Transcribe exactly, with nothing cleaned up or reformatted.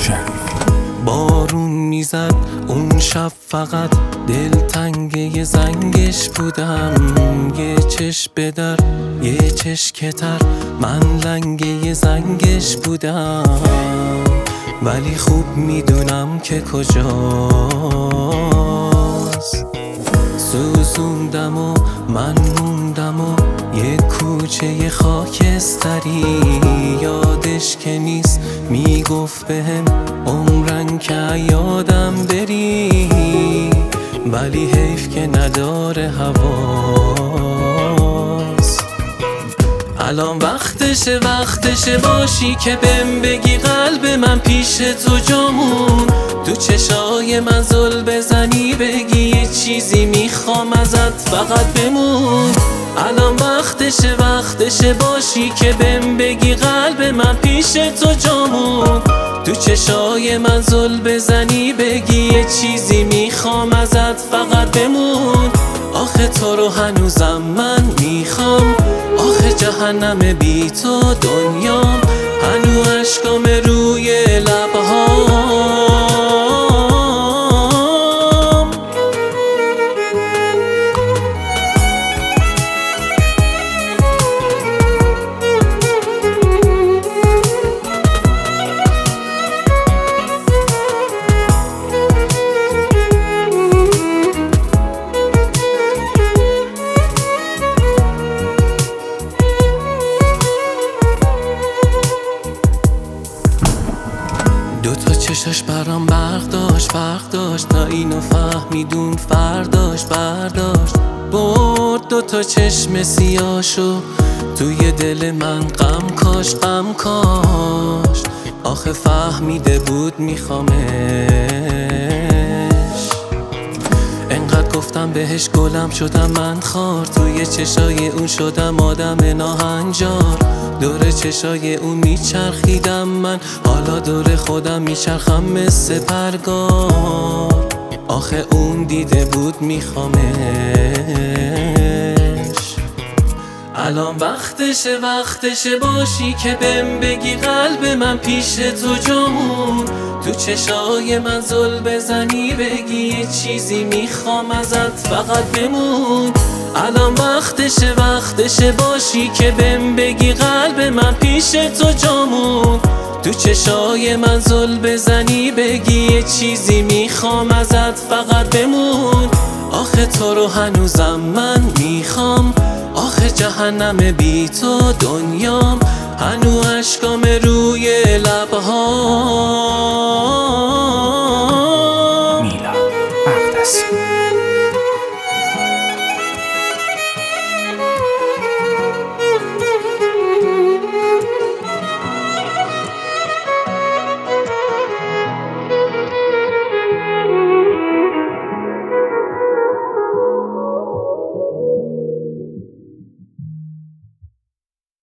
بارون میزد اون شب فقط دلتنگه زنگش بودم. یه چش به در یه چش کتر من لنگه زنگش بودم. ولی خوب میدونم که کجاست. سوزوندم و من موندم و یه کوچه خاکستری. یادش که نیست میگفت بهم عمرن که یادم بری. ولی حیف که نداره حواس. الان وقتشه وقتشه باشی که بهم بگی قلب من پیش تو جامون. تو چشای من زل بزنی بگی یه چیزی میخوام ازت فقط بمون. الان وقتشه وقتشه باشی که بهم بگی قلب من پیش تو جامون. تو چشای من زل بزنی بگی یه چیزی میخوام ازت فقط بمون. آخه تو رو هنوزم من میخوام. آخه جهنم بی تو دنیام. هنو اشکام روی لبهام. دوتا چشاش برام برق داشت برق داشت. تا اینو فهمیدون فرداش برداشت. برد دوتا چشم سیاشو توی دل من غم کاش غم کاش. آخه فهمیده بود میخوامش. انقدر گفتم بهش گلم شدم من خار. توی چشای اون شدم آدم ناهنجار. دور چشای اون میچرخیدم من. حالا دور خودم میچرخم مثل پرگار. آخه اون دیده بود میخوامش. الان وقتشه وقتشه باشی که بهم بگی قلب من پیش تو جامون. تو چشای من زل بزنی بگی یه چیزی میخوام ازت فقط بمون. الان وقتشه وقتشه باشی که بهم بگی قلب من پیش تو جامون. تو چشای من زل بزنی بگی یه چیزی میخوام ازت فقط بمون. آخه تو رو هنوزم من میخوام. آخه جهنم بی تو دنیام. هنو اشکام روی لبهام.